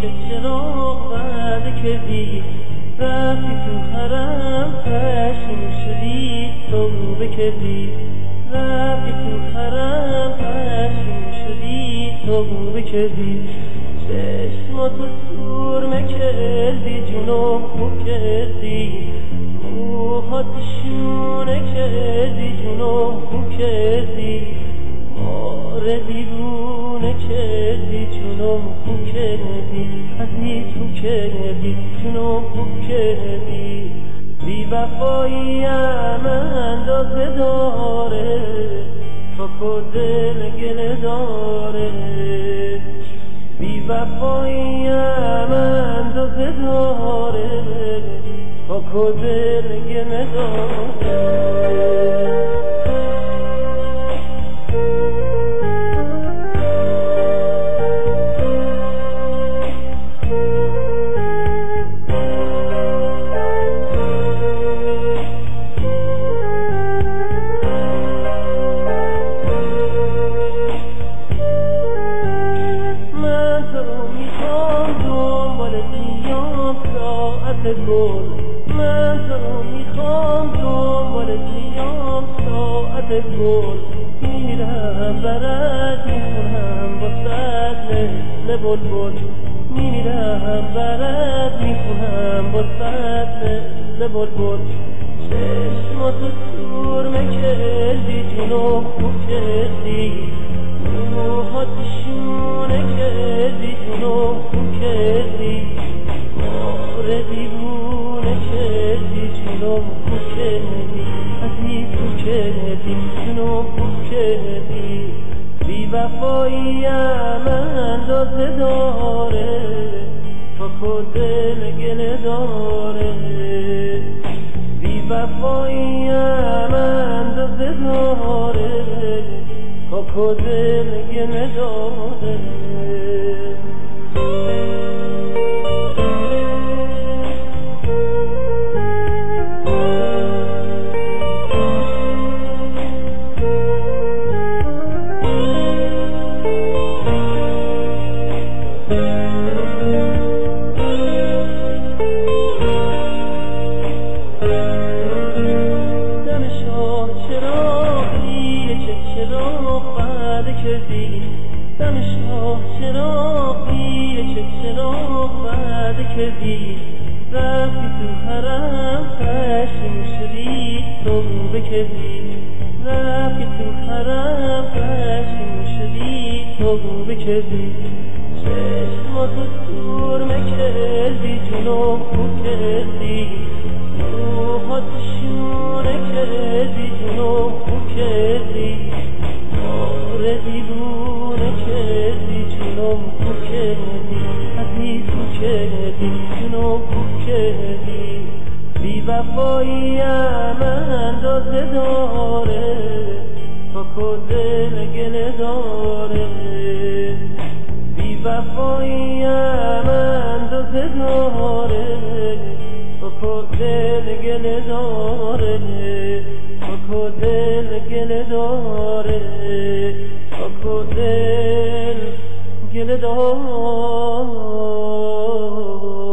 چه چراغ وعده کردی، رفتی تو حرم پشیمون شدی توبه کردی، رفتی تو حرم پشیمون شدی توبه کردی. چشماتو سرمه کردی جونم خوب کردی، موهات شونه کردی جونم خوب کردی، ماره دیوونه کردی جونم خوب کردی، عزیز خوب کردی جونم خوب کردی. بی وفاییم اندازه داره، خاک و دل گله داره، بی وفاییم اندازه داره، خاک و دل گله داره. من تو رو میخوام دنبالت میام ساعت گل، میرم برات میخونم واسه مثل بلبل، میرم برات میخونم واسه مثل بلبل. چشماتو سرمه کردی جونم خوب کردی، موهات شونه کردی جونم خوب کردی، ماره دیوونه کردی جونم خوب کردی، عزیز خوب کردی جونم خوب کردی. بی وفاییم اندازه داره، خاک و دل گله داره، بی وفاییم اندازه داره، خاک و دل گله داره. دم شاه چراغی چه چراغ وعده کردی، رفتی تو حرم پشیمون شدی توبه کردی، رفتی تو حرم پشیمون شدی توبه کردی. چشماتو سرمه کردی جونم خوب کردی، موهات شونه کردی جونم خوب کردی، ماره دیوونه کردی جونم خوب کردی، عزیز خوب کردی جونم خوب کردی. بی وفاییم اندازه داره، خاک و دل گله داره، بی وفاییم اندازه داره، خاک و دل گله داره، خاک و دل گله داره، خاک و دل گله داره.